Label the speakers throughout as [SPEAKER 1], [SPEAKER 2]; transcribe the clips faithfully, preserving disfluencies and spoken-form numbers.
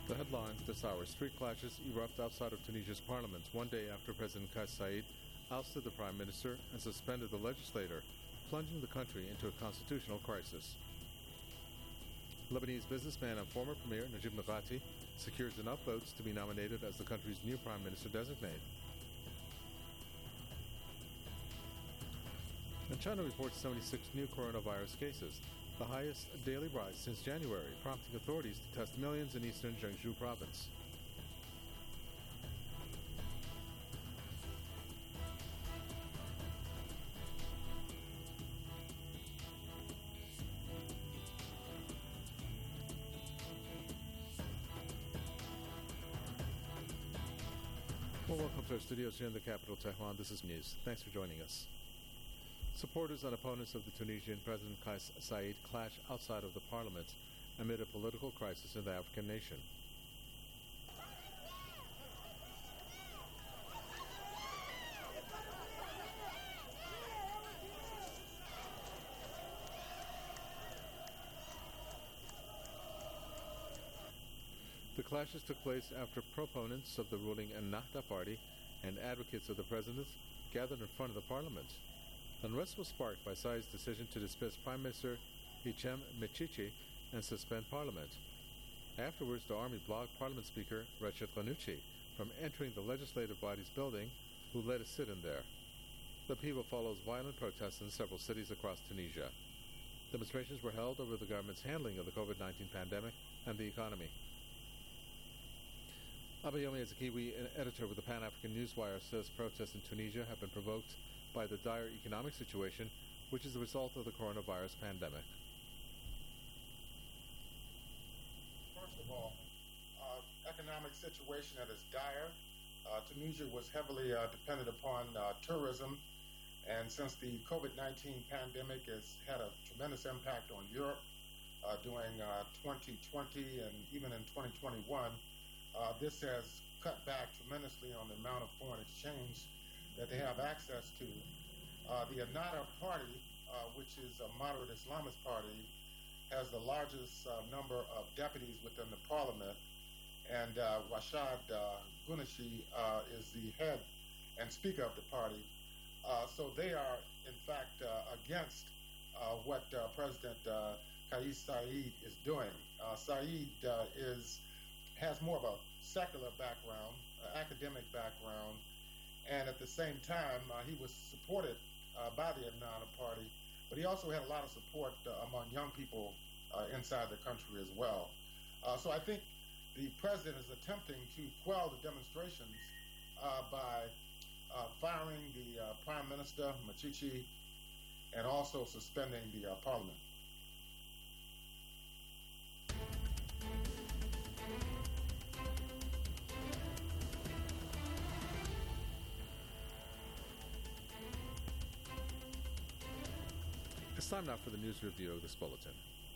[SPEAKER 1] The headline this hour: street clashes erupt outside of Tunisia's parliament one day after President Kais Saied ousted the prime minister and suspended the legislator, plunging the country into a constitutional crisis. Lebanese businessman and former premier Najib Mikati secures enough votes to be nominated as the country's new prime minister designate. And China reports seventy-six new coronavirus cases, the highest daily rise since January, prompting authorities to test millions in eastern Jiangsu province. Well, welcome to our studios here in the capital, Tehran. This is News. Thanks for joining us. Supporters and opponents of the Tunisian President Kais Saied clash outside of the parliament amid a political crisis in the African nation. The clashes took place after proponents of the ruling Ennahda party and advocates of the president gathered in front of the parliament. Unrest was sparked by Saied's decision to dismiss Prime Minister Hichem Mechichi and suspend Parliament. Afterwards, the army blocked Parliament Speaker Rachid Ghannouchi from entering the legislative body's building, who led a sit-in there. The upheaval follows violent protests in several cities across Tunisia. Demonstrations were held over the government's handling of the COVID nineteen pandemic and the economy. Abayomi Ezekiwi, an editor with the Pan-African Newswire, says protests in Tunisia have been provoked by the dire economic situation, which is the result of the coronavirus pandemic.
[SPEAKER 2] First of all, uh, economic situation that is dire. Uh, Tunisia was heavily uh, dependent upon uh, tourism, and since the COVID nineteen pandemic has had a tremendous impact on Europe uh, during uh, twenty twenty and even in twenty twenty-one, uh, this has cut back tremendously on the amount of foreign exchange that they have access to. Uh, the Ennahda party, uh, which is a moderate Islamist party, has the largest uh, number of deputies within the parliament, and uh, Rachid uh, Ghannouchi uh, is the head and speaker of the party. Uh, so they are, in fact, uh, against uh, what uh, President uh, Kais Saied is doing. Uh, Saied uh, is has more of a secular background, uh, academic background, and at the same time, uh, he was supported uh, by the Ennahda party, but he also had a lot of support uh, among young people uh, inside the country as well. Uh, so I think the president is attempting to quell the demonstrations uh, by uh, firing the uh, Prime Minister, Mechichi, and also suspending the uh, parliament.
[SPEAKER 1] It's time now for the news review of this bulletin.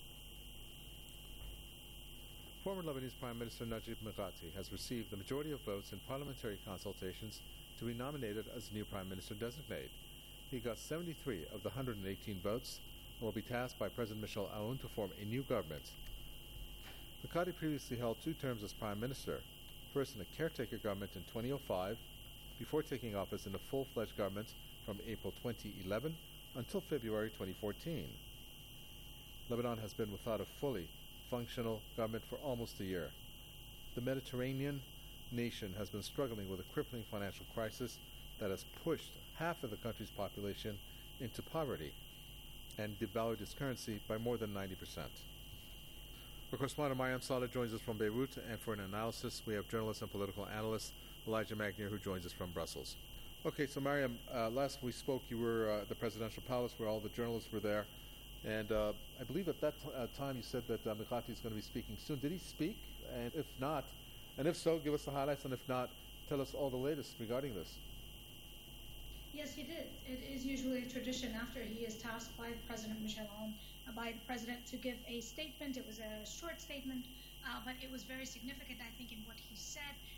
[SPEAKER 1] Former Lebanese Prime Minister Najib Mikati has received the majority of votes in parliamentary consultations to be nominated as new Prime Minister designate. He got seventy-three of the one hundred eighteen votes and will be tasked by President Michel Aoun to form a new government. Mikati previously held two terms as Prime Minister, first in a caretaker government in twenty oh five, before taking office in a full-fledged government from April twenty eleven until February twenty fourteen. Lebanon has been without a fully functional government for almost a year. The Mediterranean nation has been struggling with a crippling financial crisis that has pushed half of the country's population into poverty and devalued its currency by more than ninety percent. Our correspondent Mariam Saleh joins us from Beirut, and for an analysis, we have journalist and political analyst Elijah Magnier, who joins us from Brussels. Okay, so Mariam, uh, last we spoke, you were uh, at the presidential palace where all the journalists were there, and uh, I believe at that t- uh, time you said that uh, Mikati is going to be speaking soon. Did he speak? And if not, and if so, give us the highlights, and if not, tell us all the latest regarding this.
[SPEAKER 3] Yes, he did. It is usually a tradition after he is tasked by President Michel Aoun, uh, by the president, to give a statement. It was a short statement, uh, but it was very significant, I think, in what he said, and hopefully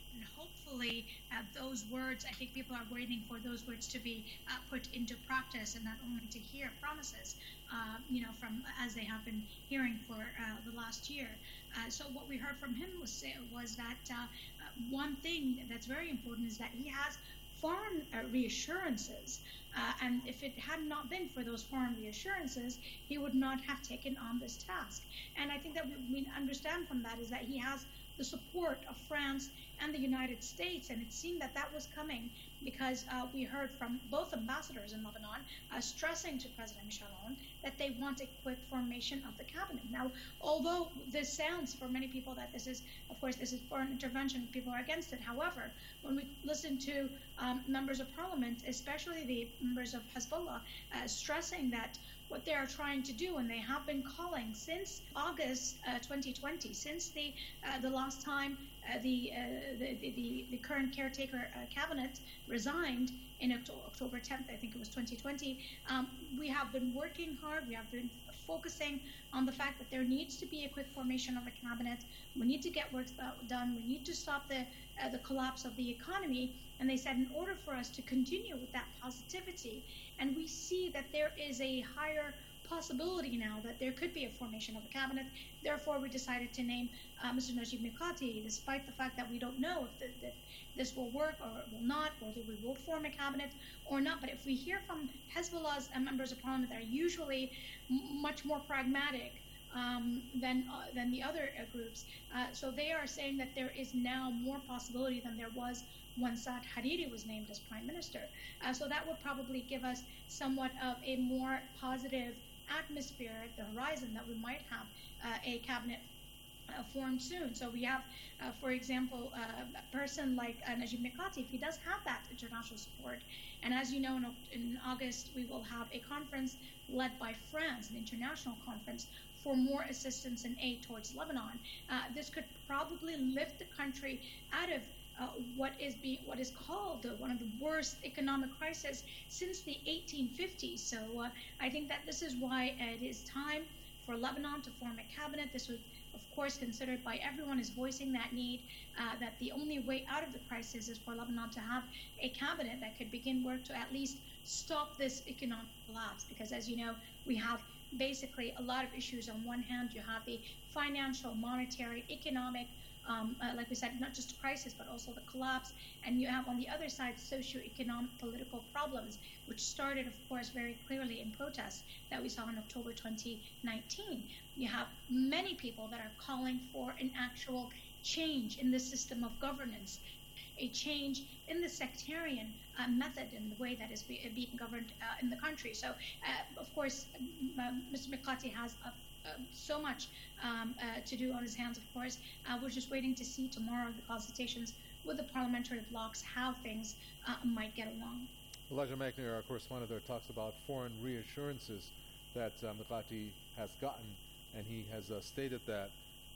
[SPEAKER 3] hopefully uh, those words, I think people are waiting for those words to be uh, put into practice and not only to hear promises, uh, you know, from as they have been hearing for uh, the last year. Uh, so what we heard from him was, was that uh, uh, one thing that's very important is that he has foreign uh, reassurances. Uh, and if it had not been for those foreign reassurances, he would not have taken on this task. And I think that what we understand from that is that he has the support of France and the United States, and it seemed that that was coming because uh, we heard from both ambassadors in Lebanon uh, stressing to President Michel Aoun that they want a quick formation of the cabinet. Now, although this sounds for many people that this is, of course, this is foreign intervention, people are against it. However, when we listen to um, members of parliament, especially the members of Hezbollah, uh, stressing that what they are trying to do, and they have been calling since August uh, twenty twenty, since the uh, the last time uh, the, uh, the, the the current caretaker uh, cabinet resigned in October tenth, I think it was twenty twenty. Um, we have been working hard. We have been focusing on the fact that there needs to be a quick formation of a cabinet. We need to get work done. We need to stop the uh, the collapse of the economy. And they said in order for us to continue with that positivity, and we see that there is a higher possibility now that there could be a formation of a cabinet. Therefore, we decided to name uh, Mister Najib Mikati, despite the fact that we don't know if, the, if this will work or it will not, whether we will form a cabinet or not. But if we hear from Hezbollah's uh, members of parliament that are usually m- much more pragmatic um, than uh, than the other uh, groups, uh, so they are saying that there is now more possibility than there was when Saad Hariri was named as prime minister. Uh, so that would probably give us somewhat of a more positive atmosphere at the horizon that we might have uh, a cabinet uh, formed soon. So we have, uh, for example, uh, a person like uh, Najib Mikati, if he does have that international support, and as you know, in, in August, we will have a conference led by France, an international conference, for more assistance and aid towards Lebanon. Uh, this could probably lift the country out of Uh, what is being what is called uh, one of the worst economic crises since the eighteen fifties. So uh, I think that this is why it is time for Lebanon to form a cabinet. This was, of course, considered by everyone is voicing that need, uh, that the only way out of the crisis is for Lebanon to have a cabinet that could begin work to at least stop this economic collapse. Because as you know, we have basically a lot of issues. On one hand, you have the financial, monetary, economic, Um, uh, like we said, not just a crisis, but also the collapse. And you have on the other side socio-economic political problems, which started, of course, very clearly in protests that we saw in October twenty nineteen. You have many people that are calling for an actual change in the system of governance, a change in the sectarian uh, method in the way that is be, being governed uh, in the country. So, uh, of course, um, Mister Mikati has a Uh, so much um, uh, to do on his hands, of course. Uh, we're just waiting to see tomorrow the consultations with the parliamentary blocs how things uh, might get along.
[SPEAKER 1] Elijah McNair, our correspondent there, talks about foreign reassurances that uh, Mikati has gotten, and he has uh, stated that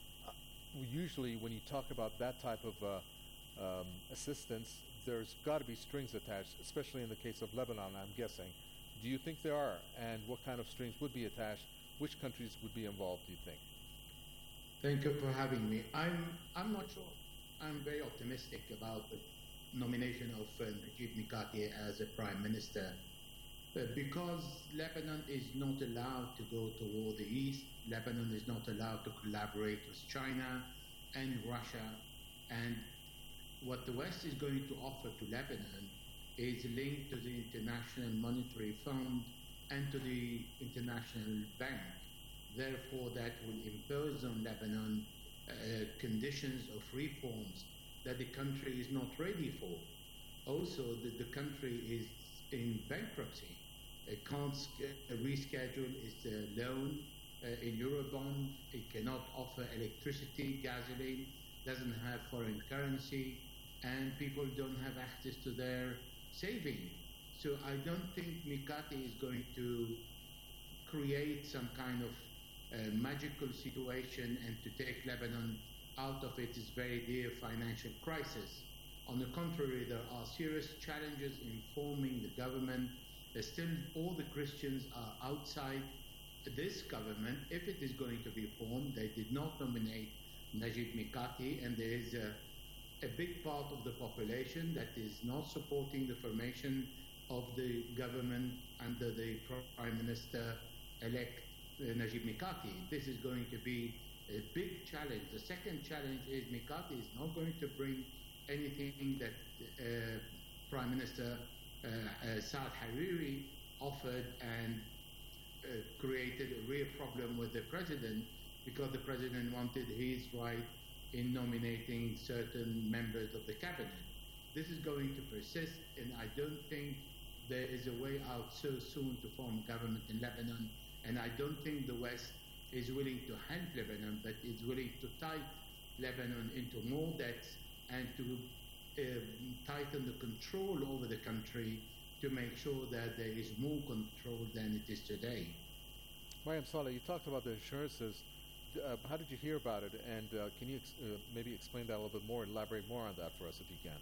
[SPEAKER 1] uh, usually when you talk about that type of uh, um, assistance, there's got to be strings attached, especially in the case of Lebanon, I'm guessing. Do you think there are, and what kind of strings would be attached? Which countries would be involved, do you think?
[SPEAKER 4] Thank you for having me. I'm I'm not sure. I'm very optimistic about the nomination of uh, Najib Mikati as a prime minister, but because Lebanon is not allowed to go toward the east, Lebanon is not allowed to collaborate with China and Russia, and what the West is going to offer to Lebanon is linked to the International Monetary Fund and to the International Bank. Therefore, that will impose on Lebanon uh, conditions of reforms that the country is not ready for. Also, the, the country is in bankruptcy. It can't sk- reschedule its uh, loan uh, in Eurobond. It cannot offer electricity, gasoline, doesn't have foreign currency, and people don't have access to their savings. So I don't think Mikati is going to create some kind of uh, magical situation and to take Lebanon out of its very dear financial crisis. On the contrary, there are serious challenges in forming the government. There's still all the Christians are outside this government. If it is going to be formed, they did not nominate Najib Mikati, and there is a a big part of the population that is not supporting the formation of the government under the Prime Minister-elect uh, Najib Mikati. This is going to be a big challenge. The second challenge is Mikati is not going to bring anything that uh, Prime Minister uh, uh, Saad Hariri offered and uh, created a real problem with the president, because the president wanted his right in nominating certain members of the cabinet. This is going to persist, and I don't think there is a way out so soon to form a government in Lebanon, and I don't think the West is willing to help Lebanon, but is willing to tie Lebanon into more debts and to uh, tighten the control over the country to make sure that there is more control than it is today.
[SPEAKER 1] Mariam Saleh, you talked about the assurances. Uh, how did you hear about it? And uh, can you ex- uh, maybe explain that a little bit more, elaborate more on that for us if you can?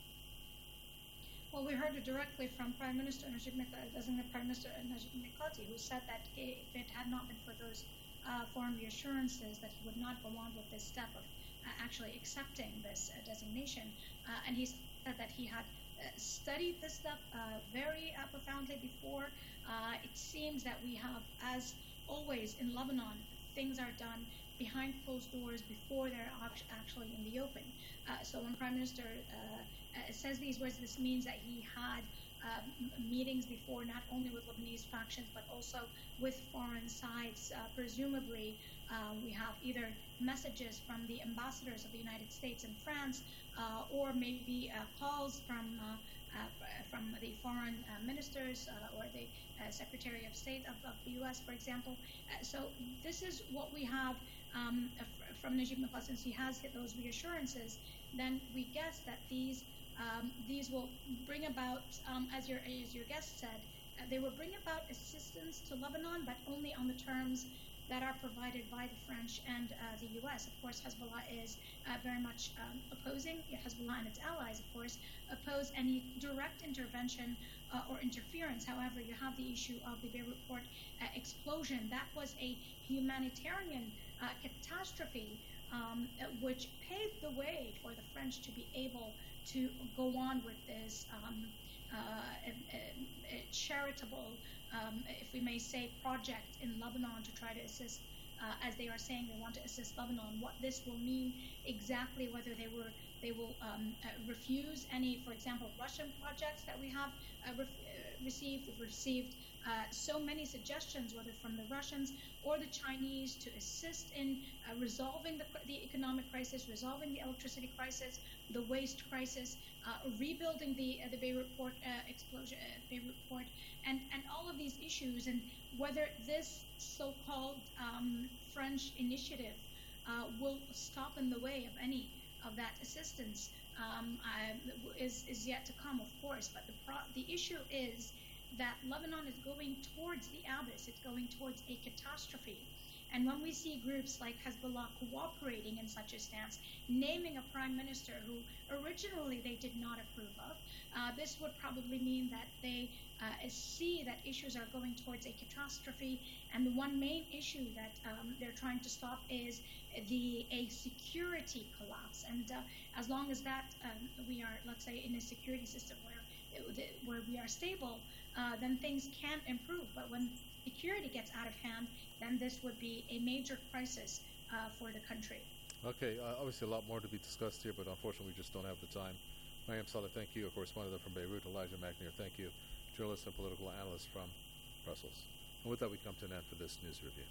[SPEAKER 3] Well, we heard it directly from Prime Minister Najib Mikati, Designate Prime Minister Najib Mikati, who said that if it had not been for those uh, foreign reassurances, that he would not go on with this step of uh, actually accepting this uh, designation. Uh, and he said that he had uh, studied this step uh, very uh, profoundly before. Uh, it seems that we have, as always in Lebanon, things are done behind closed doors before they're actually in the open. Uh, so when Prime Minister uh, uh, says these words, this means that he had uh, m- meetings before, not only with Lebanese factions, but also with foreign sides. Uh, presumably, uh, we have either messages from the ambassadors of the United States and France, uh, or maybe uh, calls from uh, uh, from the foreign uh, ministers uh, or the uh, Secretary of State of, of the U S, for example. Uh, so this is what we have um, f- from Najib Mikati. Since he has hit those reassurances, then we guess that these um, these will bring about, um, as your as your guest said, uh, they will bring about assistance to Lebanon, but only on the terms that are provided by the French and uh, the U S. Of course, Hezbollah is uh, very much um, opposing, Hezbollah and its allies, of course, oppose any direct intervention uh, or interference. However, you have the issue of the Beirut port uh, explosion. That was a humanitarian uh, catastrophe um, which paved the way for the French to be able to go on with this um, uh, a, a, a charitable, um, if we may say, project in Lebanon to try to assist, uh, as they are saying they want to assist Lebanon. What this will mean exactly, whether they were they will um, uh, refuse any, for example, Russian projects that we have uh, ref- uh, received. We've received uh, so many suggestions, whether from the Russians or the Chinese, to assist in uh, resolving the, the economic crisis, resolving the electricity crisis, the waste crisis, uh, rebuilding the uh, the Beirut port uh, explosion, uh, Beirut port, and and all of these issues, and whether this so-called um, French initiative uh, will stop in the way of any of that assistance um, I, is is yet to come, of course. But the pro- the issue is that Lebanon is going towards the abyss. It's going towards a catastrophe. And when we see groups like Hezbollah cooperating in such a stance, naming a prime minister who originally they did not approve of, uh, this would probably mean that they uh, see that issues are going towards a catastrophe. And the one main issue that um, they're trying to stop is the a security collapse. And uh, as long as that um, we are, let's say, in a security system where where we are stable, uh, then things can improve. But when security gets out of hand, then this would be a major crisis uh, for the country.
[SPEAKER 1] Okay, uh, obviously a lot more to be discussed here, but unfortunately we just don't have the time. Mariam Saleh, thank you. Of course, one of them from Beirut, Elijah McNair, thank you. Journalist and political analyst from Brussels. And with that, we come to an end for this news review.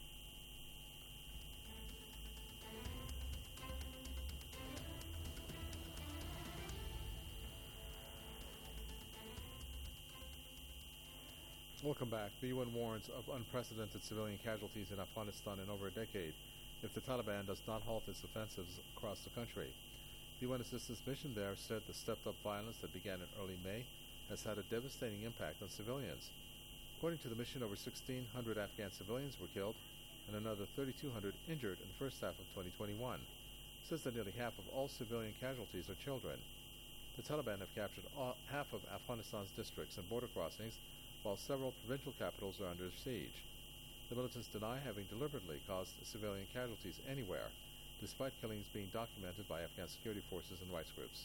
[SPEAKER 1] Welcome back. The U N warns of unprecedented civilian casualties in Afghanistan in over a decade if the Taliban does not halt its offensives across the country. The U N assistance mission there said the stepped-up violence that began in early May has had a devastating impact on civilians. According to the mission, over sixteen hundred Afghan civilians were killed and another thirty-two hundred injured in the first half of twenty twenty-one. It says that nearly half of all civilian casualties are children. The Taliban have captured all, half of Afghanistan's districts and border crossings, while several provincial capitals are under siege. The militants deny having deliberately caused civilian casualties anywhere, despite killings being documented by Afghan security forces and rights groups.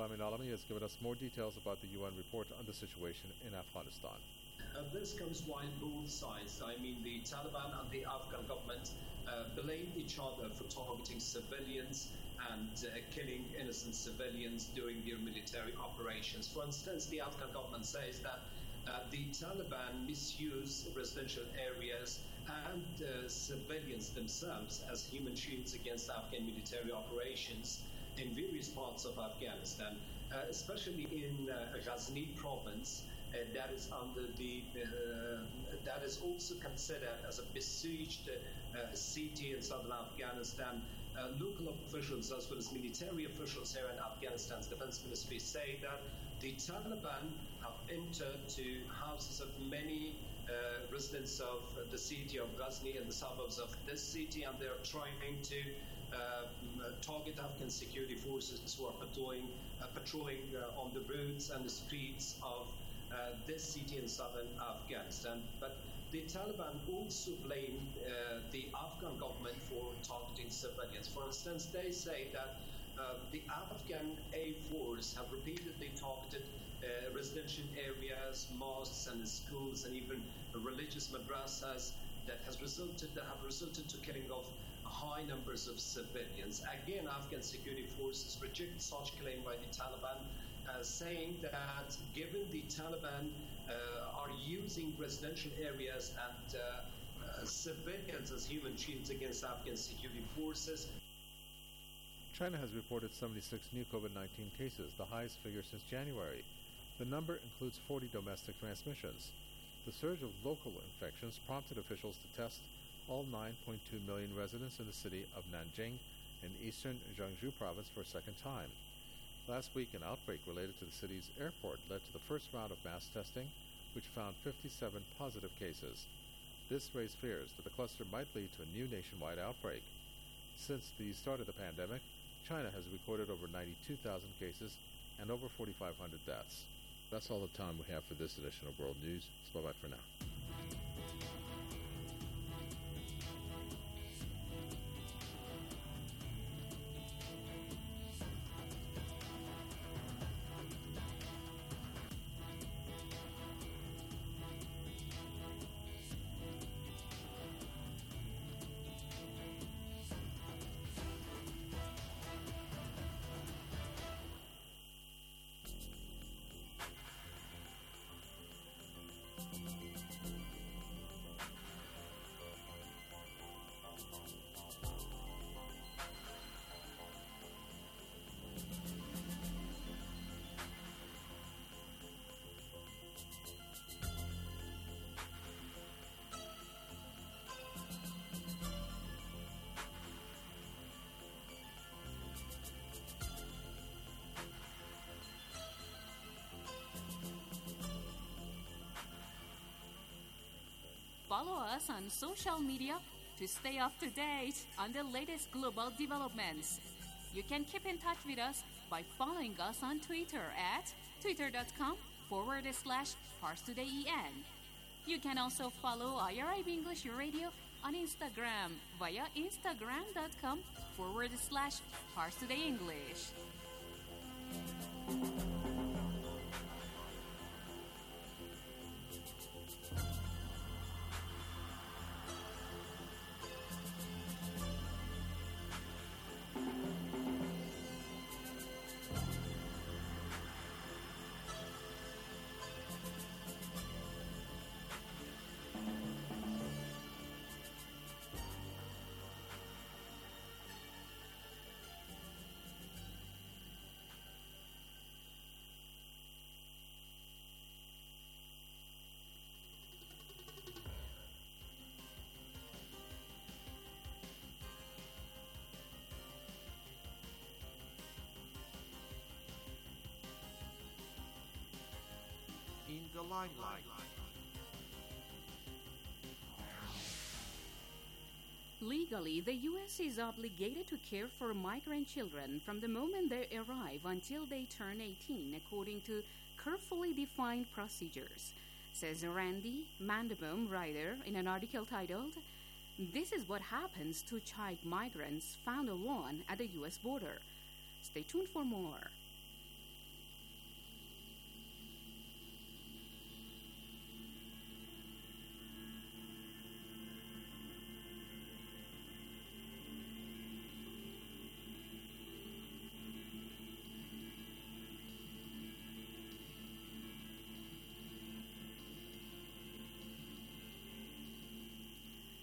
[SPEAKER 1] Lamin Alami has given us more details about the U N report on the situation in Afghanistan.
[SPEAKER 5] Uh, this comes while both sides, I mean the Taliban and the Afghan government, uh, blame each other for targeting civilians and uh, killing innocent civilians during their military operations. For instance, the Afghan government says that uh, the Taliban misuse residential areas and uh, civilians themselves as human shields against Afghan military operations in various parts of Afghanistan, uh, especially in uh, Ghazni province. Uh, that is under the uh, that is also considered as a besieged uh, city in southern Afghanistan. Uh, local officials as well as military officials here in Afghanistan's defense ministry say that the Taliban have entered to houses of many uh, residents of the city of Ghazni and the suburbs of this city, and they are trying to uh, target Afghan security forces who are patrolling, uh, patrolling uh, on the roads and the streets of Uh, this city in southern Afghanistan. But the Taliban also blame uh, the Afghan government for targeting civilians. For instance, they say that uh, the Afghan Air Force have repeatedly targeted uh, residential areas, mosques and schools and even religious madrasas that has resulted that have resulted to killing of high numbers of civilians. Again, Afghan security forces reject such claim by the Taliban, Uh, saying that given the Taliban uh, are using residential areas and uh, uh, civilians as human shields against Afghan security forces.
[SPEAKER 1] China has reported seventy-six new COVID nineteen cases, the highest figure since January. The number includes forty domestic transmissions. The surge of local infections prompted officials to test all nine point two million residents in the city of Nanjing in eastern Jiangsu province for a second time. Last week, an outbreak related to the city's airport led to the first round of mass testing, which found fifty-seven positive cases. This raised fears that the cluster might lead to a new nationwide outbreak. Since the start of the pandemic, China has recorded over ninety-two thousand cases and over forty-five hundred deaths. That's all the time we have for this edition of World News. So bye-bye for now.
[SPEAKER 6] Follow us on social media to stay up to date on the latest global developments. You can keep in touch with us by following us on Twitter at twitter.com forward slash ParsTodayEN. You can also follow I R I B English Radio on Instagram via instagram.com forward slash ParsTodayEnglish.
[SPEAKER 7] In the limelight.
[SPEAKER 6] Legally, the U S is obligated to care for migrant children from the moment they arrive until they turn eighteen, according to carefully defined procedures, says Randy Mandelbaum, writer, in an article titled, "This is what happens to child migrants found alone at the U S border." Stay tuned for more.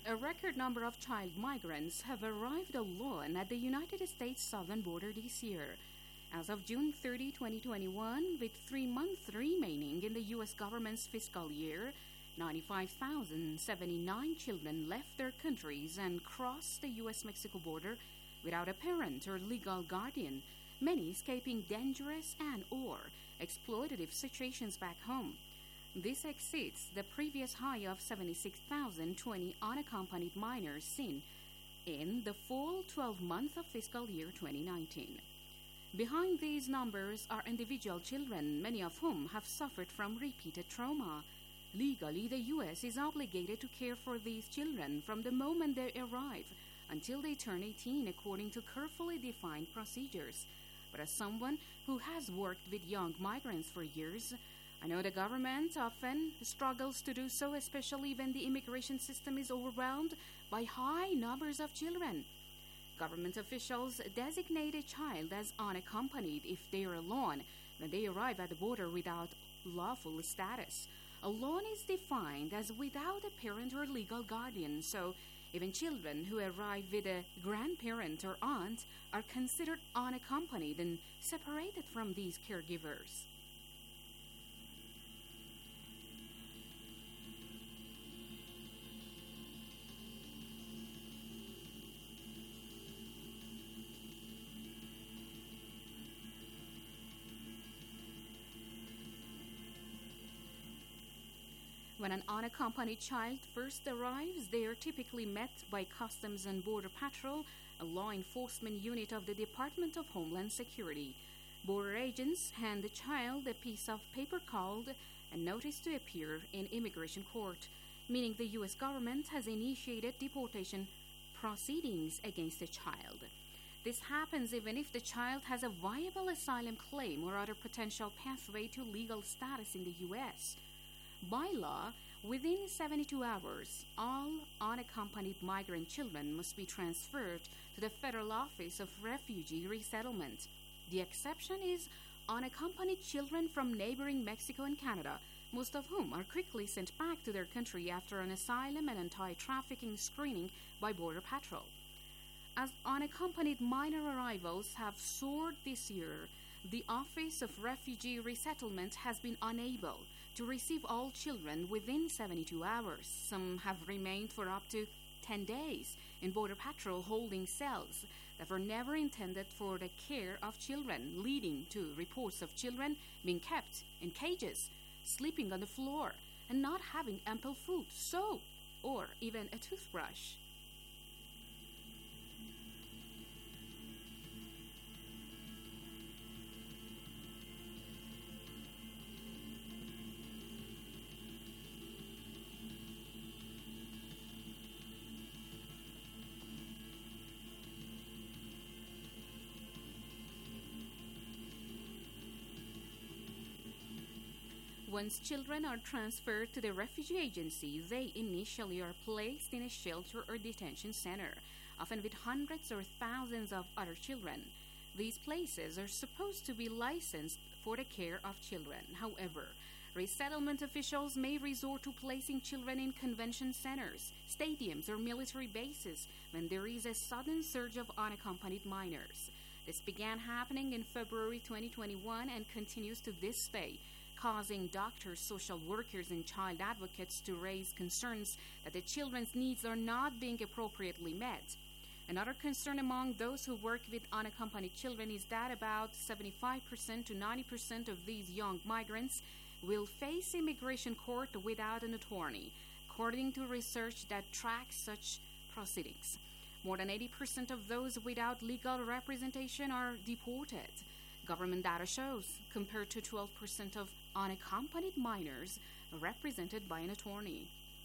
[SPEAKER 6] a record number of child migrants have arrived alone at the United States southern border this year. As of June thirtieth, twenty twenty-one, with three months remaining in the U S government's fiscal year, ninety-five thousand seventy-nine children left their countries and crossed the U S Mexico border without a parent or legal guardian, many escaping dangerous and or exploitative situations back home. This exceeds the previous high of seventy-six thousand twenty unaccompanied minors seen in the full twelve months of fiscal year twenty nineteen. Behind these numbers are individual children, many of whom have suffered from repeated trauma. Legally, the U S is obligated to care for these children from the moment they arrive until they turn eighteen according to carefully defined procedures. But as someone who has worked with young migrants for years, I know the government often struggles to do so, especially when the immigration system is overwhelmed by high numbers of children. Government officials designate a child as unaccompanied if they are alone when they arrive at the border without lawful status. Alone is defined as without a parent or legal guardian, so even children who arrive with a grandparent or aunt are considered unaccompanied and separated from these caregivers. When an unaccompanied child first arrives, they are typically met by Customs and Border Patrol, a law enforcement unit of the Department of Homeland Security. Border agents hand the child a piece of paper called a notice to appear in immigration court, meaning the U S government has initiated deportation proceedings against the child. This happens even if the child has a viable asylum claim or other potential pathway to legal status in the U S. By law, within seventy-two hours, all unaccompanied migrant children must be transferred to the Federal Office of Refugee Resettlement. The exception is unaccompanied children from neighboring Mexico and Canada, most of whom are quickly sent back to their country after an asylum and anti-trafficking screening by Border Patrol. As unaccompanied minor arrivals have soared this year, the Office of Refugee Resettlement has been unable to receive all children within seventy-two hours. Some have remained for up to ten days in Border Patrol holding cells that were never intended for the care of children, leading to reports of children being kept in cages, sleeping on the floor, and not having ample food, soap, or even a toothbrush. Once children are transferred to the refugee agency, they initially are placed in a shelter or detention center, often with hundreds or thousands of other children. These places are supposed to be licensed for the care of children. However, resettlement officials may resort to placing children in convention centers, stadiums, or military bases when there is a sudden surge of unaccompanied minors. This began happening in February twenty twenty-one and continues to this day, causing doctors, social workers, and child advocates to raise concerns that the children's needs are not being appropriately met. Another concern among those who work with unaccompanied children is that about seventy-five percent to ninety percent of these young migrants will face immigration court without an attorney, according to research that tracks such proceedings. More than eighty percent of those without legal representation are deported. Government data shows, compared to twelve percent of unaccompanied minors represented by an attorney.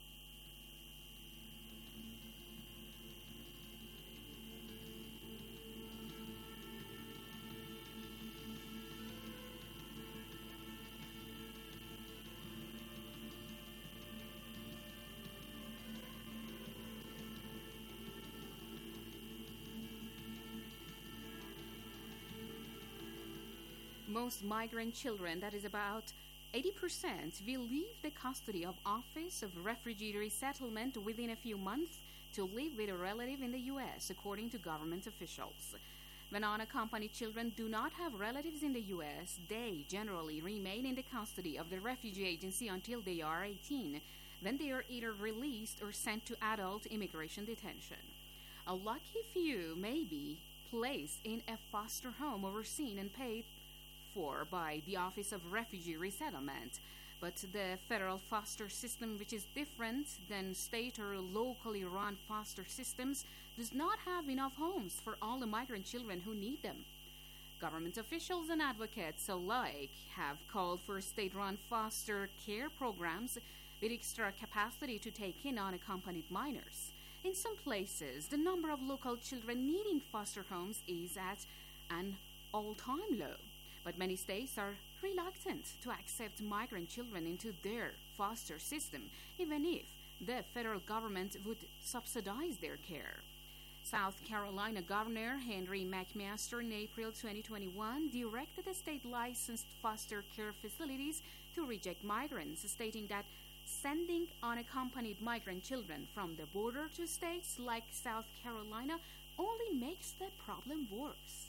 [SPEAKER 6] Most migrant children, that is about eighty percent, will leave the custody of Office of Refugee Resettlement within a few months to live with a relative in the U S, according to government officials. When unaccompanied children do not have relatives in the U S, they generally remain in the custody of the refugee agency until they are eighteen, when they are either released or sent to adult immigration detention. A lucky few may be placed in a foster home overseen and paid for by the Office of Refugee Resettlement. But the federal foster system, which is different than state or locally run foster systems, does not have enough homes for all the migrant children who need them. Government officials and advocates alike have called for state-run foster care programs with extra capacity to take in unaccompanied minors. In some places, the number of local children needing foster homes is at an all-time low, but many states are reluctant to accept migrant children into their foster system, even if the federal government would subsidize their care. South Carolina Governor Henry McMaster in April twenty twenty-one directed the state-licensed foster care facilities to reject migrants, stating that sending unaccompanied migrant children from the border to states like South Carolina only makes the problem worse.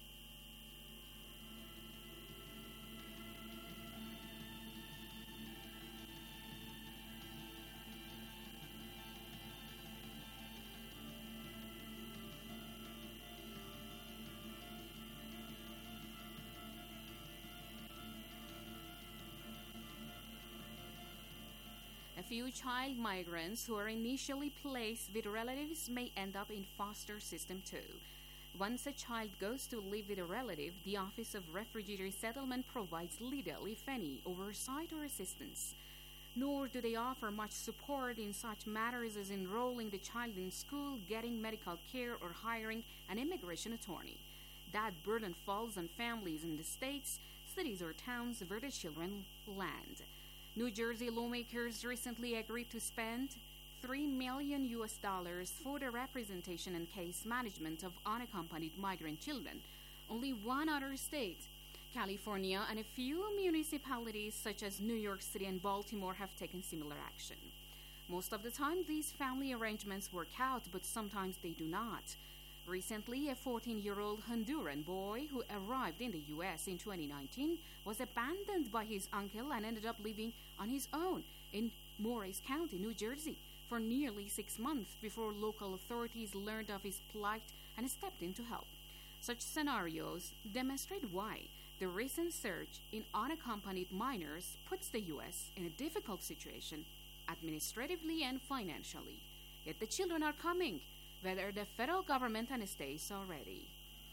[SPEAKER 6] A few child migrants who are initially placed with relatives may end up in foster system too. Once a child goes to live with a relative, the Office of Refugee Resettlement provides little, if any, oversight or assistance. Nor do they offer much support in such matters as enrolling the child in school, getting medical care, or hiring an immigration attorney. That burden falls on families in the states, cities, or towns where the children land. New Jersey lawmakers recently agreed to spend three million U S dollars for the representation and case management of unaccompanied migrant children. Only one other state, California, and a few municipalities such as New York City and Baltimore have taken similar action. Most of the time, these family arrangements work out, but sometimes they do not. Recently, a fourteen-year-old Honduran boy who arrived in the U S in twenty nineteen was abandoned by his uncle and ended up living on his own in Morris County, New Jersey, for nearly six months before local authorities learned of his plight and stepped in to help. Such scenarios demonstrate why the recent surge in unaccompanied minors puts the U S in a difficult situation, administratively and financially. Yet the children are coming, whether the federal government and states are ready.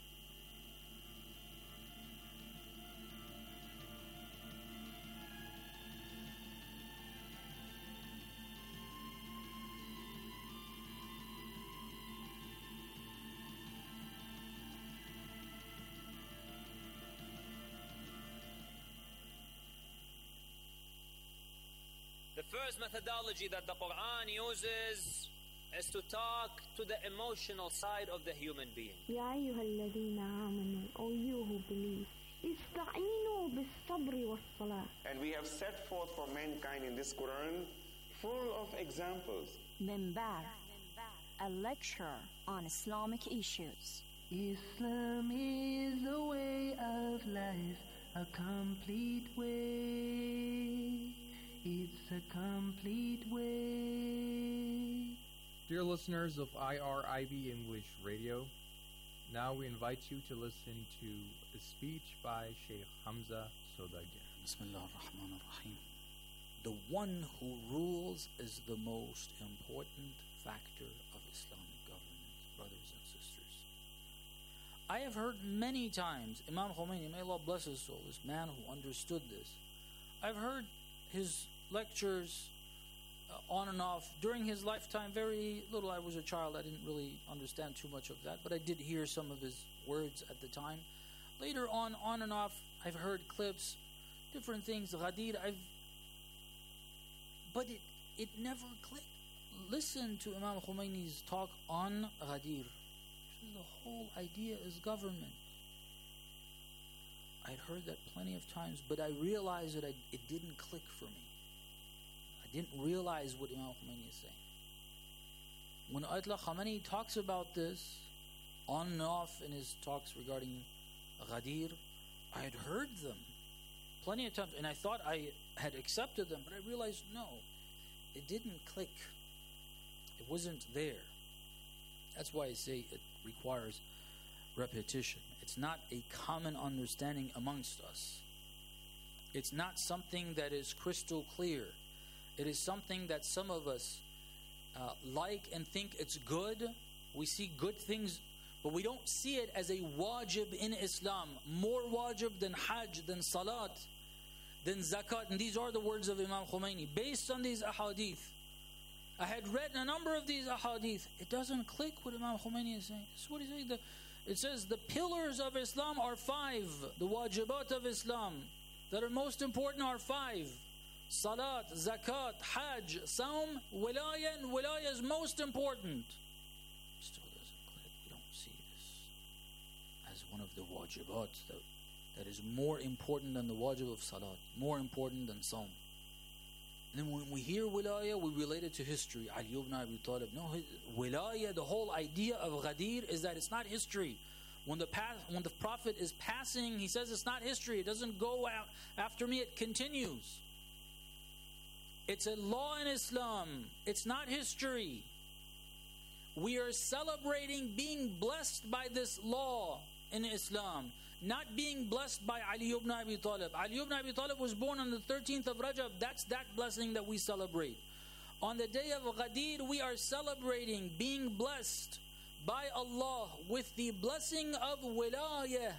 [SPEAKER 8] The first methodology that the Quran uses is to talk to the emotional side of the human being.
[SPEAKER 9] يا أيها الذين آمنوا, O you who believe, استعينوا بالصبر والصلاة.
[SPEAKER 10] And we have set forth for mankind in this Quran full of examples.
[SPEAKER 11] Minbar, a lecture on Islamic issues.
[SPEAKER 12] Islam is a way of life, a complete way. It's a complete way.
[SPEAKER 13] Dear listeners of I R I B English Radio, now we invite you to listen to a speech by Sheikh Hamza Sodagir.
[SPEAKER 14] Bismillah ar-Rahman ar-Rahim. The one who rules is the most important factor of Islamic government, brothers and sisters. I have heard many times Imam Khomeini, may Allah bless his soul, this man who understood this. I've heard his lectures uh, on and off during his lifetime. Very little. I was a child. I didn't really understand too much of that, but I did hear some of his words at the time. Later on, on and off, I've heard clips, different things. Ghadir, I've, but it it never clicked. Listen to Imam Khomeini's talk on Ghadir. The whole idea is government. I'd heard that plenty of times, but I realized that I, it didn't click for me. I didn't realize what Imam Khomeini is saying. when Ayatollah Khamenei talks about this on and off in his talks regarding Ghadir, I had heard them plenty of times, and I thought I had accepted them, but I realized no, it didn't click. It wasn't there. That's why I say it requires repetition. It's not a common understanding amongst us. It's not something that is crystal clear. It is something that some of us uh, like and think it's good. We see good things, but we don't see it as a wajib in Islam. More wajib than hajj, than salat, than zakat. And these are the words of Imam Khomeini. Based on these ahadith, I had read a number of these ahadith. It doesn't click what Imam Khomeini is saying. This is what he's saying. The, it says the pillars of Islam are five. The wajibat of Islam that are most important are five. Salat, zakat, hajj, saum, wilayah, and wilayah is most important. Still doesn't click. We don't see this as one of the wajibat that, that is more important than the wajib of salat, more important than saum. And then when we hear wilayah, we relate it to history. Ali ibn Abi Talib. No, wilayah, the whole idea of Ghadir is that it's not history. When the pass, when the Prophet is passing, he says it's not history. It doesn't go out after me, it continues. It's a law in Islam. It's not history. We are celebrating being blessed by this law in Islam, not being blessed by Ali ibn Abi Talib. Ali ibn Abi Talib was born on the thirteenth of Rajab. That's that blessing that we celebrate. On the day of Ghadir, we are celebrating being blessed by Allah with the blessing of wilayah.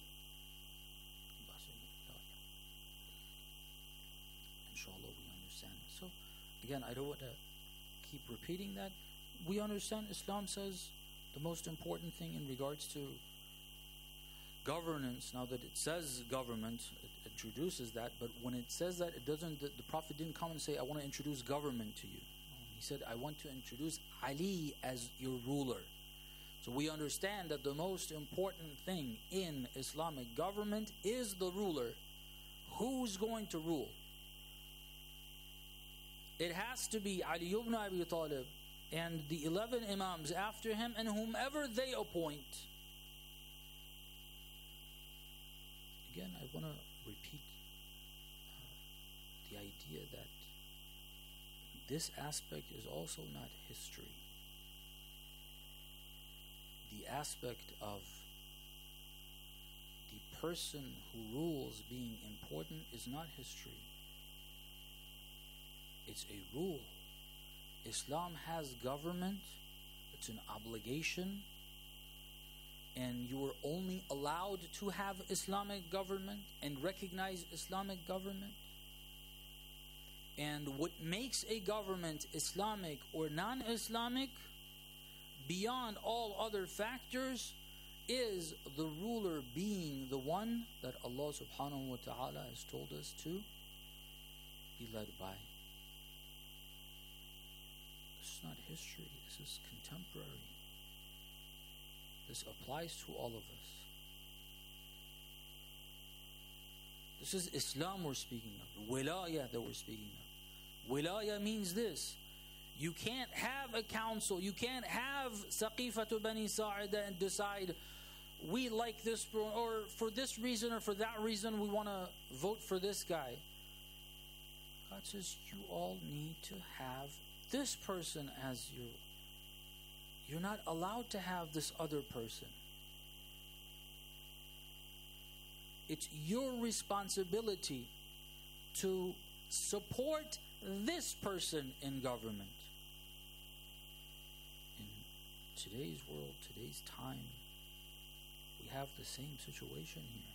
[SPEAKER 14] Inshallah, we understand. So, again, I don't want to keep repeating that. We understand Islam says the most important thing in regards to governance. Now that it says government, it introduces that, but when it says that, it doesn't. The, the Prophet didn't come and say, "I want to introduce government to you." He said, "I want to introduce Ali as your ruler." So we understand that the most important thing in Islamic government is the ruler. Who's going to rule? It has to be Ali ibn Abi Talib and the eleven Imams after him and whomever they appoint. Again, I want to repeat uh, the idea that this aspect is also not history. The aspect of the person who rules being important is not history. It's a rule. Islam has government. It's an obligation. And you are only allowed to have Islamic government and recognize Islamic government. And what makes a government Islamic or non-Islamic, beyond all other factors, is the ruler being the one that Allah subhanahu wa ta'ala has told us to be led by. This is not history. This is contemporary. This applies to all of us. This is Islam we're speaking of. Wilayah that we're speaking of. Wilayah means this. You can't have a council. You can't have Saqifatu Bani Sa'ida and decide we like this or for this reason or for that reason we want to vote for this guy. God says you all need to have this person as your. You're not allowed to have this other person. It's your responsibility to support this person in government. In today's world, today's time, we have the same situation here.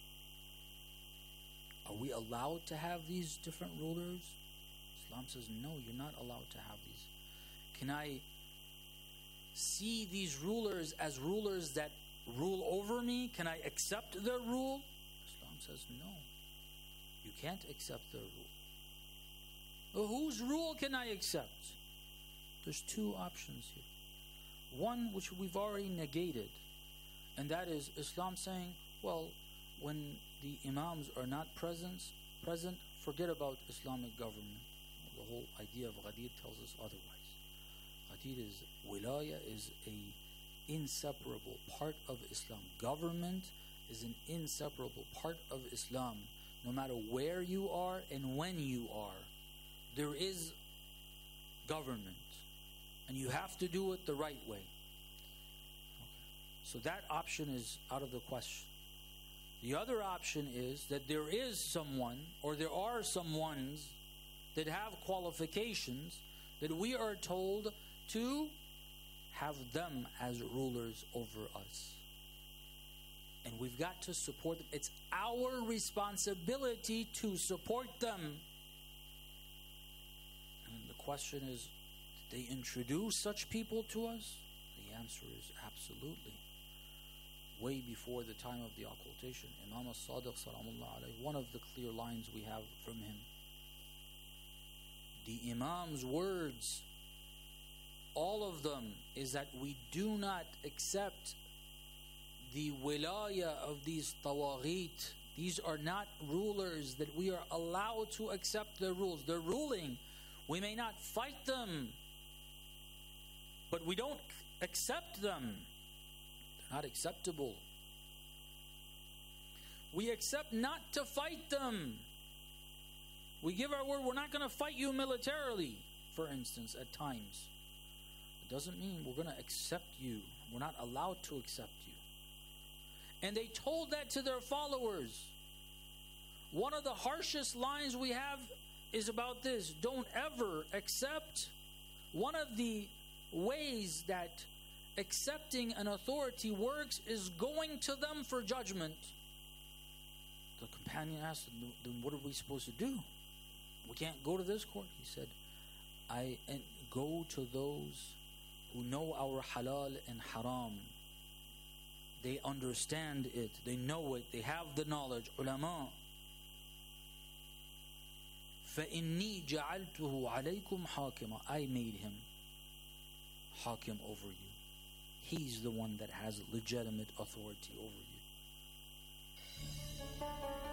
[SPEAKER 14] Are we allowed to have these different rulers? Islam says, no, you're not allowed to have these. Can I see these rulers as rulers that rule over me? Can I accept their rule? Islam says, no. You can't accept their rule. Well, whose rule can I accept? There's two options here. One which we've already negated, and that is Islam saying, well, when the Imams are not present, present, forget about Islamic government. The whole idea of Ghadir tells us otherwise. Qadir, is wilaya is a inseparable part of Islam. Government is an inseparable part of Islam. No matter where you are and when you are, there is government. And you have to do it the right way. Okay. So that option is out of the question. The other option is that there is someone, or there are some ones that have qualifications that we are told to have them as rulers over us. And we've got to support them. It's our responsibility to support them. And the question is, did they introduce such people to us? The answer is absolutely. Way before the time of the occultation, Imam as-Sadiq salamullah alayhi, one of the clear lines we have from him, the Imam's words, all of them, is that we do not accept the wilaya of these tawaghit. These are not rulers that we are allowed to accept their rules. They're ruling. We may not fight them, but we don't accept them. They're not acceptable. We accept not to fight them. We give our word, we're not going to fight you militarily, for instance, at times. It doesn't mean we're going to accept you. We're not allowed to accept you. And they told that to their followers. One of the harshest lines we have is about this: don't ever accept. One of the ways that accepting an authority works is going to them for judgment. The companion asked, then what are we supposed to do? We can't go to this court. He said, I and go to those who know our halal and haram. They understand it. They know it. They have the knowledge. Ulama. فَإِنِّي جَعَلْتُهُ عَلَيْكُمْ حَاكِمًا. I made him hakim over you. He's the one that has legitimate authority over you.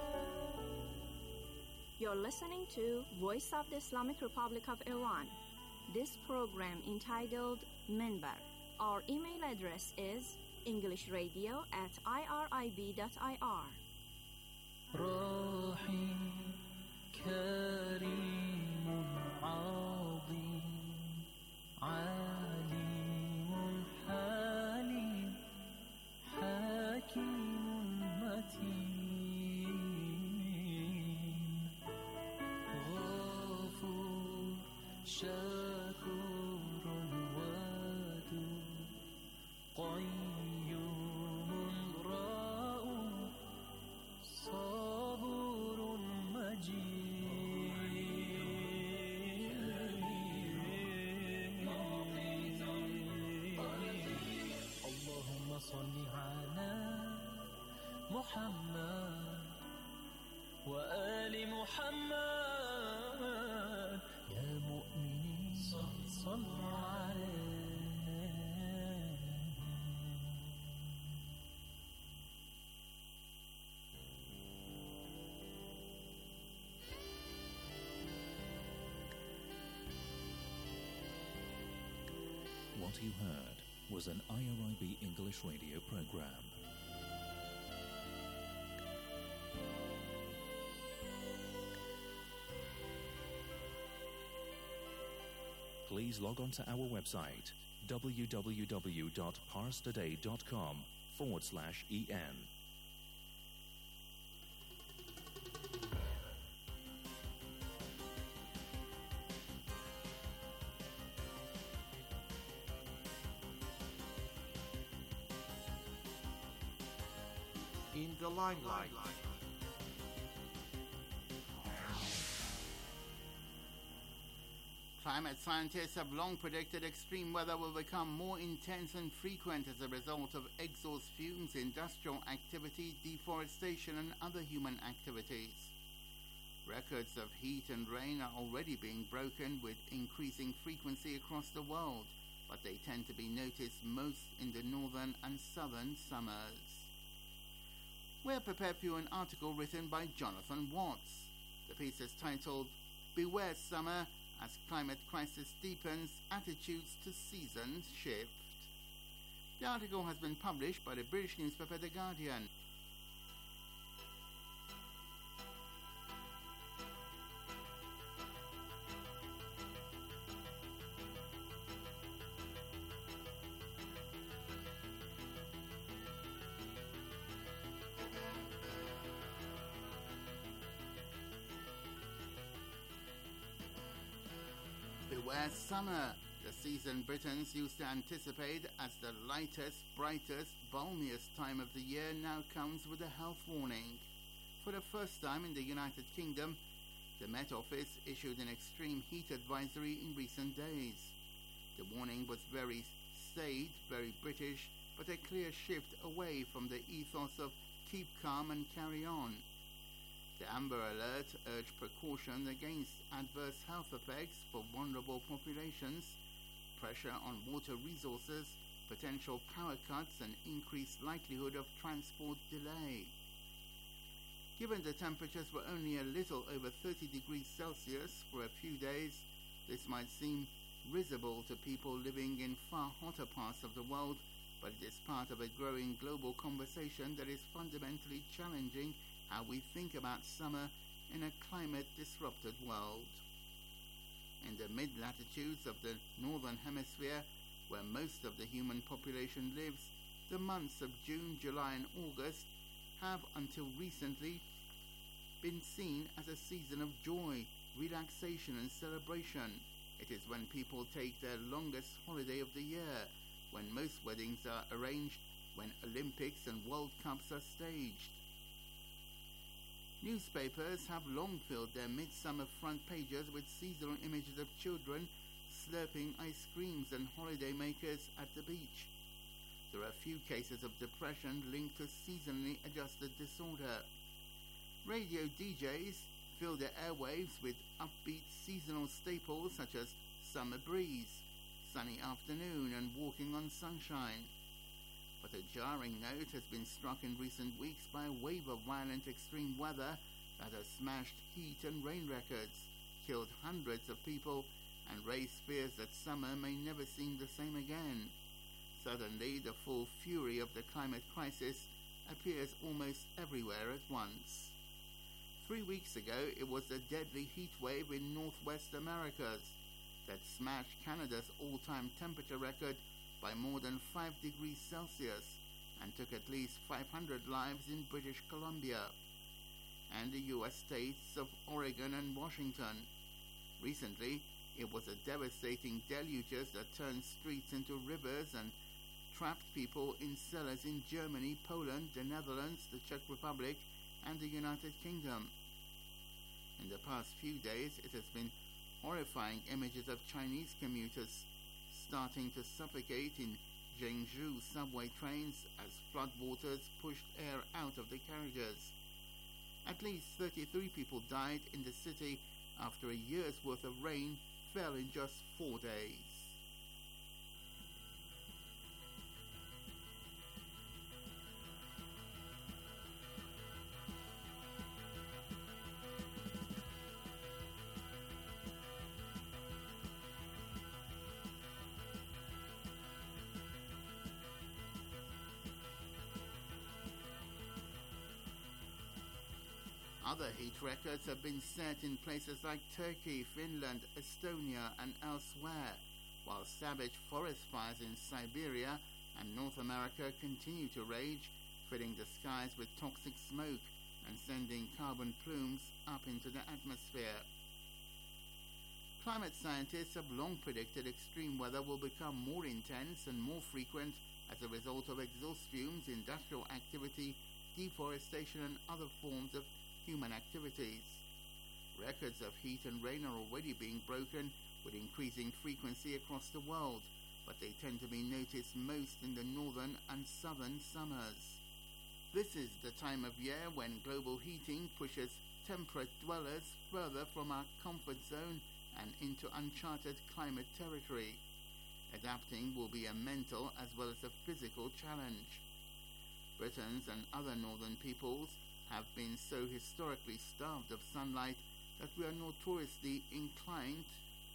[SPEAKER 11] You're listening to Voice of the Islamic Republic of Iran. This program entitled Minbar. Our email address is englishradio at irib dot I R.
[SPEAKER 12] رحيم كريم عظيم عليم حليم حكيم متين غفور شكور ودود قيوم رؤوف صبور اللهم صل على محمد وآل محمد يا مؤمنين صلوا عليه.
[SPEAKER 15] What you heard was an I R I B English radio program. Please log on to our website www.parstoday.com forward slash en.
[SPEAKER 7] In the limelight.
[SPEAKER 16] Climate scientists have long predicted extreme weather will become more intense and frequent as a result of exhaust fumes, industrial activity, deforestation, and other human activities. Records of heat and rain are already being broken with increasing frequency across the world, but they tend to be noticed most in the northern and southern summers. We're prepared for you an article written by Jonathan Watts. The piece is titled Beware Summer as climate crisis deepens, attitudes to seasons shift. The article has been published by the British newspaper The Guardian. Beware summer, the season Britons used to anticipate as the lightest, brightest, balmiest time of the year now comes with a health warning. For the first time in the United Kingdom, the Met Office issued an extreme heat advisory in recent days. The warning was very staid, very British, but a clear shift away from the ethos of keep calm and carry on. The Amber Alert urged precaution against adverse health effects for vulnerable populations, pressure on water resources, potential power cuts, and increased likelihood of transport delay. Given the temperatures were only a little over thirty degrees Celsius for a few days, this might seem risible to people living in far hotter parts of the world, but it is part of a growing global conversation that is fundamentally challenging how we think about summer in a climate-disrupted world. In the mid-latitudes of the northern hemisphere, where most of the human population lives, the months of June, July and August have until recently been seen as a season of joy, relaxation and celebration. It is when people take their longest holiday of the year, when most weddings are arranged, when Olympics and World Cups are staged. Newspapers have long filled their midsummer front pages with seasonal images of children slurping ice creams and holidaymakers at the beach. There are few cases of depression linked to seasonally adjusted disorder. Radio D Js fill their airwaves with upbeat seasonal staples such as summer breeze, sunny afternoon and walking on sunshine. But a jarring note has been struck in recent weeks by a wave of violent extreme weather that has smashed heat and rain records, killed hundreds of people, and raised fears that summer may never seem the same again. Suddenly, the full fury of the climate crisis appears almost everywhere at once. Three weeks ago, it was the deadly heat wave in Northwest Americas that smashed Canada's all-time temperature record by more than five degrees Celsius and took at least five hundred lives in British Columbia and the U S states of Oregon and Washington. Recently, it was a devastating deluges that turned streets into rivers and trapped people in cellars in Germany, Poland, the Netherlands, the Czech Republic, and the United Kingdom. In the past few days, it has been horrifying images of Chinese commuters starting to suffocate in Zhengzhou subway trains as floodwaters pushed air out of the carriages. At least thirty-three people died in the city after a year's worth of rain fell in just four days. Other heat records have been set in places like Turkey, Finland, Estonia and elsewhere, while savage forest fires in Siberia and North America continue to rage, filling the skies with toxic smoke and sending carbon plumes up into the atmosphere. Climate scientists have long predicted extreme weather will become more intense and more frequent as a result of exhaust fumes, industrial activity, deforestation and other forms of human activities. Records of heat and rain are already being broken with increasing frequency across the world, but they tend to be noticed most in the northern and southern summers. This is the time of year when global heating pushes temperate dwellers further from our comfort zone and into uncharted climate territory. Adapting will be a mental as well as a physical challenge. Britons and other northern peoples have been so historically starved of sunlight that we are notoriously inclined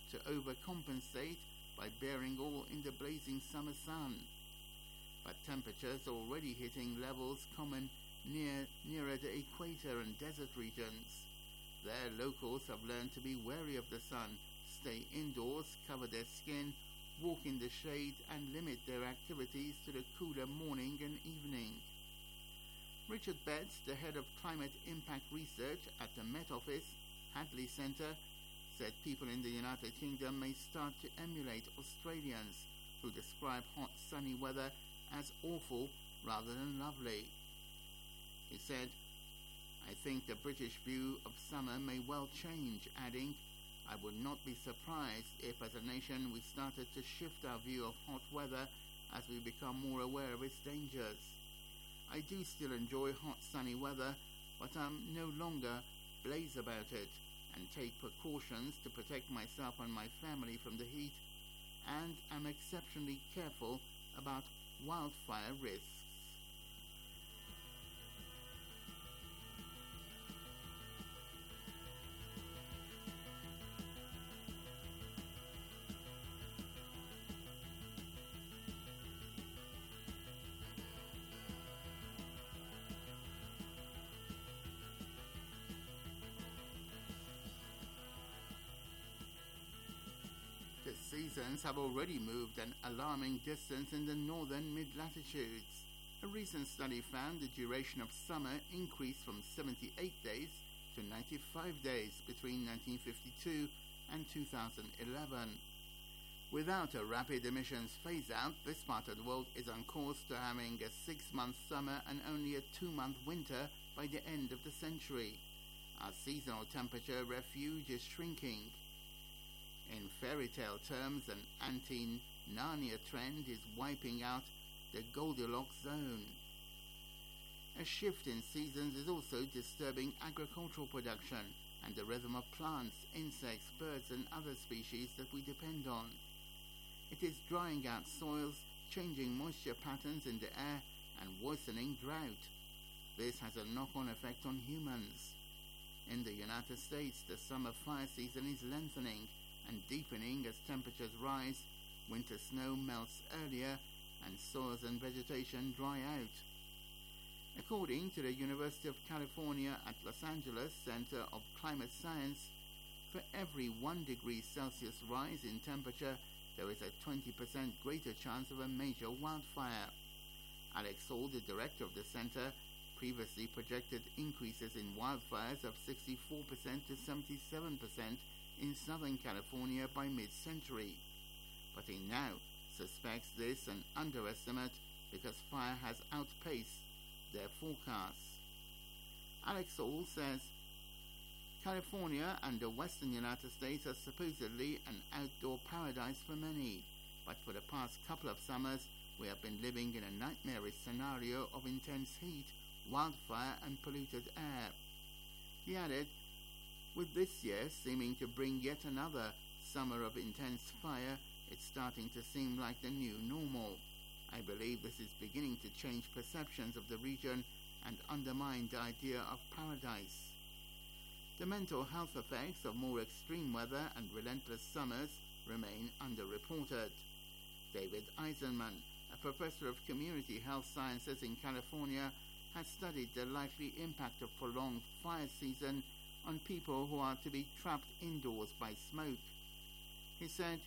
[SPEAKER 16] to overcompensate by bearing all in the blazing summer sun. But temperatures already hitting levels common near nearer the equator and desert regions. There, locals have learned to be wary of the sun, stay indoors, cover their skin, walk in the shade, and limit their activities to the cooler morning and evening. Richard Betts, the head of Climate Impact Research at the Met Office, Hadley Centre, said people in the United Kingdom may start to emulate Australians, who describe hot, sunny weather as awful rather than lovely. He said, "I think the British view of summer may well change," adding, "I would not be surprised if as a nation we started to shift our view of hot weather as we become more aware of its dangers. I do still enjoy hot sunny weather, but I'm no longer blaze about it and take precautions to protect myself and my family from the heat, and am exceptionally careful about wildfire risks." The seasons have already moved an alarming distance in the northern mid-latitudes. A recent study found the duration of summer increased from seventy-eight days to ninety-five days between nineteen fifty-two and two thousand eleven. Without a rapid emissions phase-out, this part of the world is on course to having a six-month summer and only a two-month winter by the end of the century. Our seasonal temperature refuge is shrinking. In fairy tale terms, an anti-Narnia trend is wiping out the Goldilocks zone. A shift in seasons is also disturbing agricultural production and the rhythm of plants, insects, birds and other species that we depend on. It is drying out soils, changing moisture patterns in the air and worsening drought. This has a knock-on effect on humans. In the United States, the summer fire season is lengthening and deepening as temperatures rise, winter snow melts earlier, and soils and vegetation dry out. According to the University of California at Los Angeles Center of Climate Science, for every one degree Celsius rise in temperature, there is a twenty percent greater chance of a major wildfire. Alex Hall, the director of the center, previously projected increases in wildfires of sixty-four percent to seventy-seven percent in Southern California by mid-century, but he now suspects this an underestimate because fire has outpaced their forecasts. Alex Hall says California and the western United States are supposedly an outdoor paradise for many, but for the past couple of summers we have been living in a nightmarish scenario of intense heat, wildfire and polluted air. He added, "With this year seeming to bring yet another summer of intense fire, it's starting to seem like the new normal. I believe this is beginning to change perceptions of the region and undermine the idea of paradise." The mental health effects of more extreme weather and relentless summers remain underreported. David Eisenman, a professor of community health sciences in California, has studied the likely impact of prolonged fire season on people who are to be trapped indoors by smoke. He said,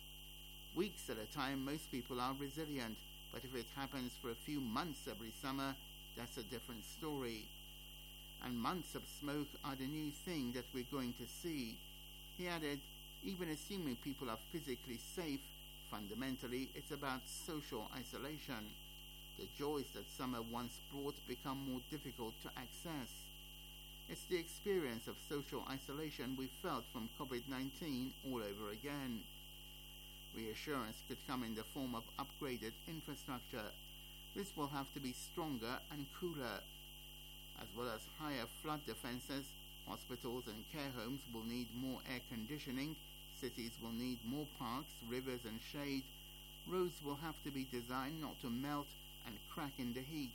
[SPEAKER 16] "Weeks at a time, most people are resilient, but if it happens for a few months every summer, that's a different story. And months of smoke are the new thing that we're going to see." He added, "Even assuming people are physically safe, fundamentally it's about social isolation. The joys that summer once brought become more difficult to access. It's the experience of social isolation we felt from COVID nineteen all over again. Reassurance could come in the form of upgraded infrastructure. This will have to be stronger and cooler. As well as higher flood defenses, hospitals and care homes will need more air conditioning, cities will need more parks, rivers and shade, roads will have to be designed not to melt and crack in the heat."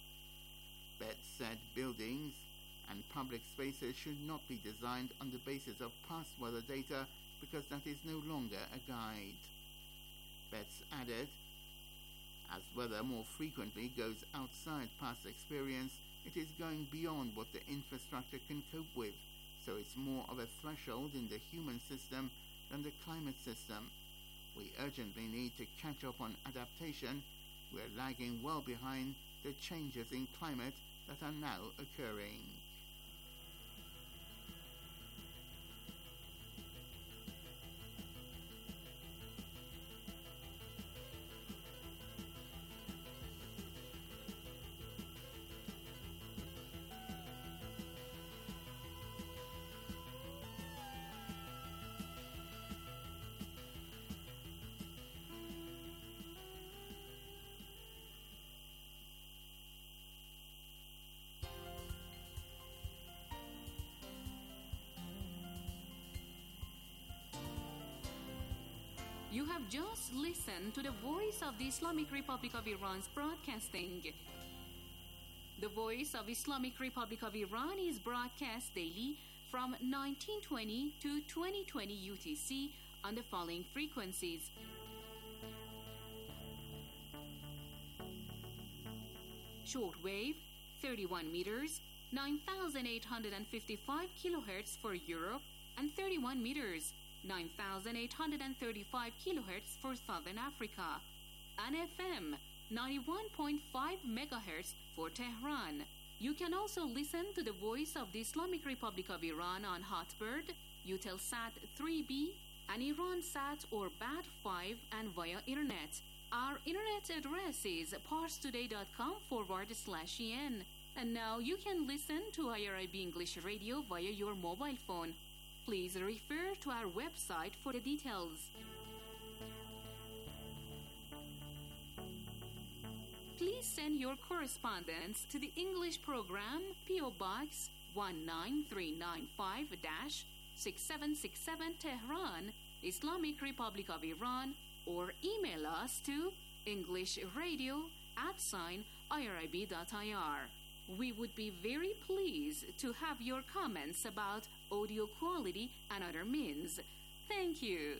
[SPEAKER 16] Betts said buildings and public spaces should not be designed on the basis of past weather data because that is no longer a guide. Betts added, as weather more frequently goes outside past experience, it is going beyond what the infrastructure can cope with, so it's more of a threshold in the human system than the climate system. We urgently need to catch up on adaptation. We're lagging well behind the changes in climate that are now occurring.
[SPEAKER 6] You have just listened to the Voice of the Islamic Republic of Iran's broadcasting. The Voice of Islamic Republic of Iran is broadcast daily from nineteen twenty to twenty twenty U T C on the following frequencies. Shortwave, thirty-one meters, nine thousand eight hundred fifty-five kilohertz for Europe, and thirty-one meters, nine thousand eight hundred thirty-five kilohertz for Southern Africa, and F M, ninety-one point five megahertz for Tehran. You can also listen to the Voice of the Islamic Republic of Iran on Hotbird, Eutelsat three B, and IranSat or B A T five, and via Internet. Our internet address is parstoday.com forward slash en. And now you can listen to I R I B English Radio via your mobile phone. Please refer to our website for the details. Please send your correspondence to the English program, P O Box one nine three nine five, six seven six seven, Tehran, Islamic Republic of Iran, or email us to englishradio at sign irib.ir. We would be very pleased to have your comments about audio quality and other means. Thank you.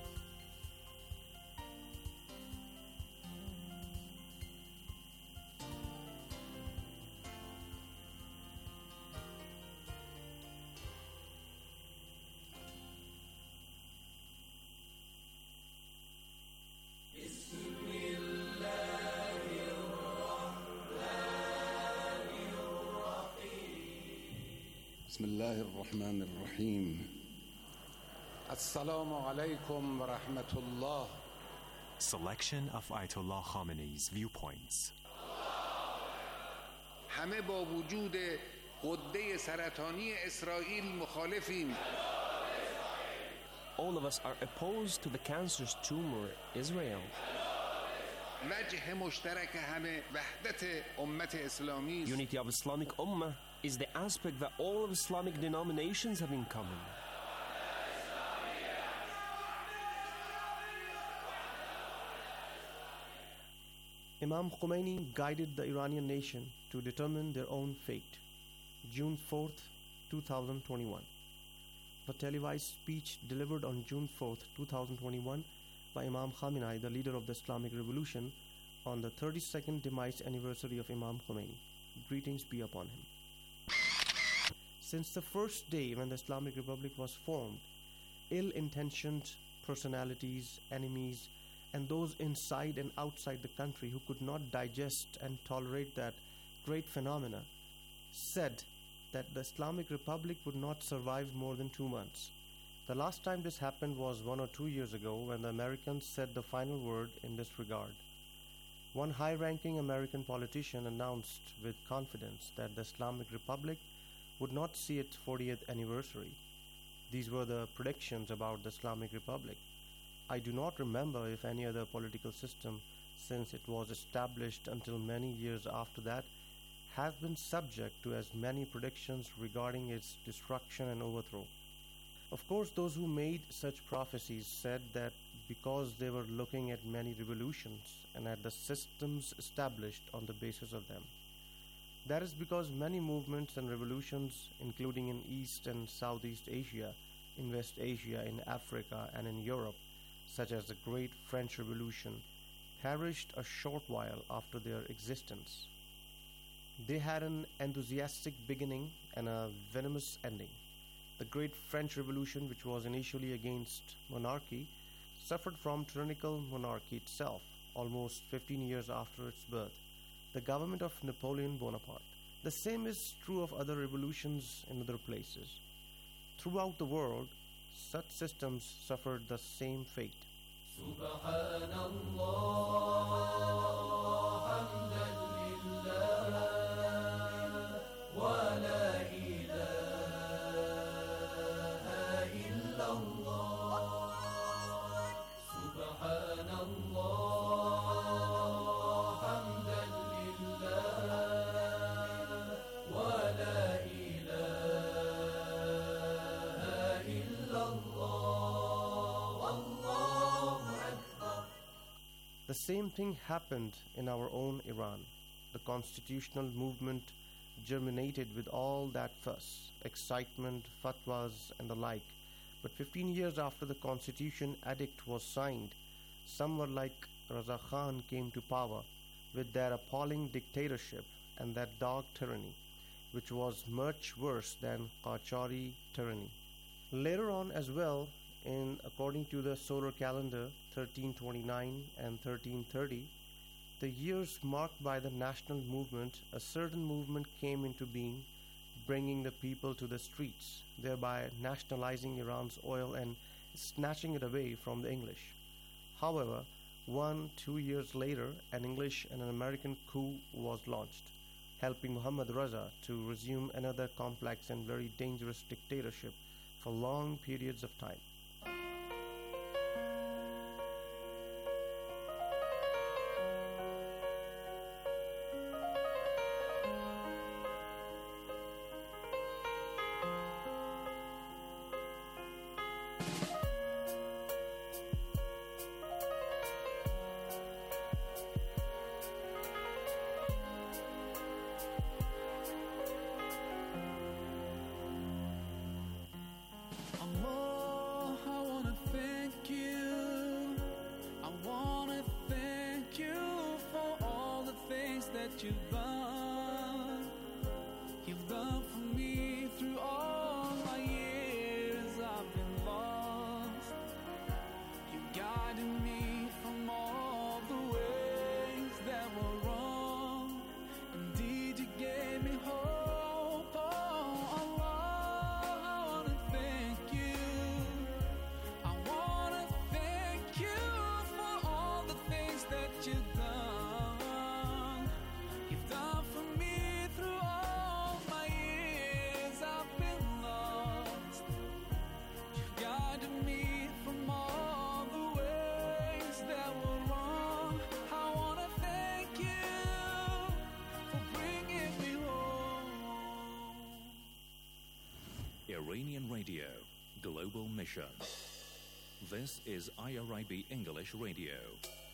[SPEAKER 17] بسم الله الرحمن الرحيم السلام عليكم ورحمة الله.
[SPEAKER 18] Selection of Ayatollah Khamenei's viewpoints.
[SPEAKER 17] همه با وجود غده سرطانی اسرائیل مخالفیم.
[SPEAKER 19] All of us are opposed to the cancerous tumor, Israel.
[SPEAKER 17] وجه مشترک همه وحدت امت اسلامی.
[SPEAKER 19] Unity of Islamic Ummah is the aspect that all of Islamic denominations have in common.
[SPEAKER 20] Imam Khomeini guided the Iranian nation to determine their own fate. June fourth, twenty twenty-one. A televised speech delivered on June fourth, twenty twenty-one by Imam Khamenei, the leader of the Islamic Revolution, on the thirty-second demise anniversary of Imam Khomeini. Greetings be upon him. Since the first day when the Islamic Republic was formed, ill-intentioned personalities, enemies, and those inside and outside the country who could not digest and tolerate that great phenomena said that the Islamic Republic would not survive more than two months. The last time this happened was one or two years ago when the Americans said the final word in this regard. One high-ranking American politician announced with confidence that the Islamic Republic would not see its fortieth anniversary. These were the predictions about the Islamic Republic. I do not remember if any other political system, since it was established until many years after that, has been subject to as many predictions regarding its destruction and overthrow. Of course, those who made such prophecies said that because they were looking at many revolutions and at the systems established on the basis of them. That is because many movements and revolutions, including in East and Southeast Asia, in West Asia, in Africa, and in Europe, such as the Great French Revolution, perished a short while after their existence. They had an enthusiastic beginning and a venomous ending. The Great French Revolution, which was initially against monarchy, suffered from tyrannical monarchy itself almost fifteen years after its birth, the government of Napoleon Bonaparte. The same is true of other revolutions in other places. Throughout the world, such systems suffered the same fate. The same thing happened in our own Iran. The constitutional movement germinated with all that fuss, excitement, fatwas, and the like. But fifteen years after the constitution edict was signed, someone like Raza Khan came to power with their appalling dictatorship and that dog tyranny, which was much worse than Qachari tyranny. Later on as well, in according to the solar calendar thirteen twenty-nine and thirteen thirty, the years marked by the national movement, a certain movement came into being, bringing the people to the streets, thereby nationalizing Iran's oil and snatching it away from the English. However, one, two years later, an English and an American coup was launched, helping Muhammad Raza to resume another complex and very dangerous dictatorship for long periods of time.
[SPEAKER 12] You've done, you've done for me through all my years I've been lost. You guided me from all the ways that were wrong. Indeed, you gave me hope. Oh, Allah, I wanna thank you. I wanna thank you for all the things that you've done. Done for me through all my years I've been lost. You've guided me from all the ways that were wrong. I wanna thank you for bringing me home.
[SPEAKER 15] Iranian Radio, Global Mission. This is I R I B English Radio.